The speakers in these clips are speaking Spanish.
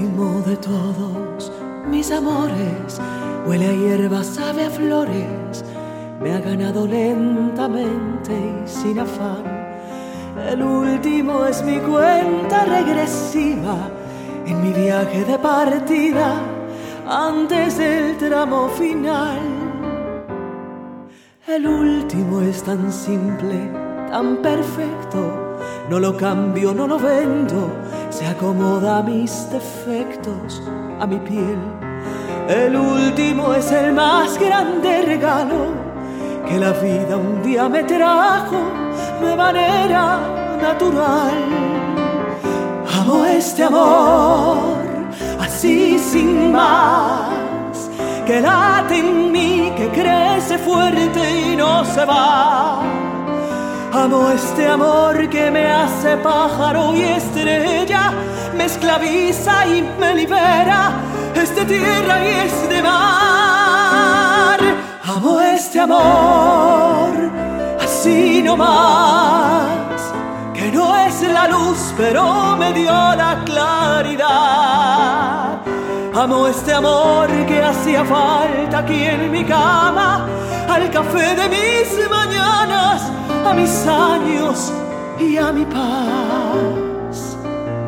último de todos mis amores, huele a hierba, sabe a flores, me ha ganado lentamente y sin afán. El último es mi cuenta regresiva en mi viaje de partida antes del tramo final. El último es tan simple, tan perfecto, no lo cambio, no lo vendo, se acomoda a mis defectos, a mi piel. El último es el más grande regalo que la vida un día me trajo de manera natural. Amo este amor, así sin más, que late en mí, que crece fuerte y no se va. Amo este amor que me hace pájaro y estrella, me esclaviza y me libera, es de tierra y es de mar. Amo este amor, así no más, que no es la luz pero me dio la claridad. Amo este amor que hacía falta aquí en mi cama, al café de mis mañanas, a mis años y a mi paz.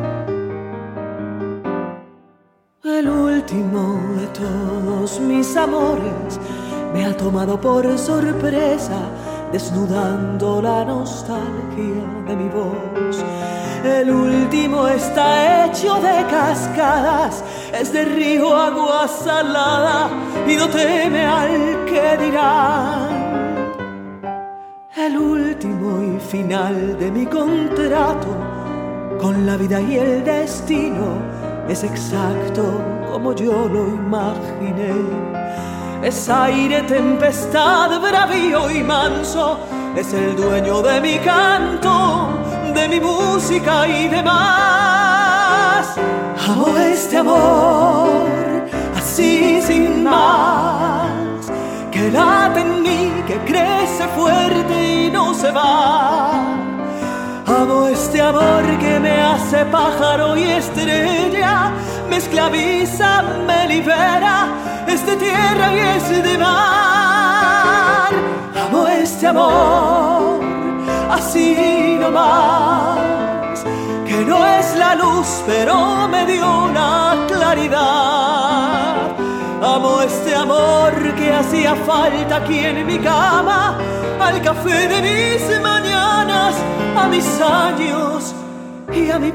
El último de todos mis amores me ha tomado por sorpresa, desnudando la nostalgia de mi voz. El último está hecho de cascadas, es de río agua salada y no teme al que dirán. El último y final de mi contrato con la vida y el destino es exacto como yo lo imaginé. Es aire, tempestad, bravío y manso, es el dueño de mi canto, de mi música y demás. Amo este amor, así sin más, que late en mí, que crece fuerte y no se va. Amo este amor que me hace pájaro y estrella, me esclaviza, me libera, es de tierra y es de mar. Amo este amor, así no más, que no es la luz pero me dio la claridad. Amo este amor que hacía falta aquí en mi cama, al café de mis mañanas, a mis años y a mi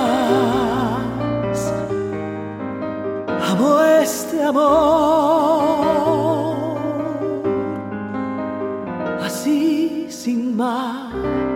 paz. Amo este amor, así sin más.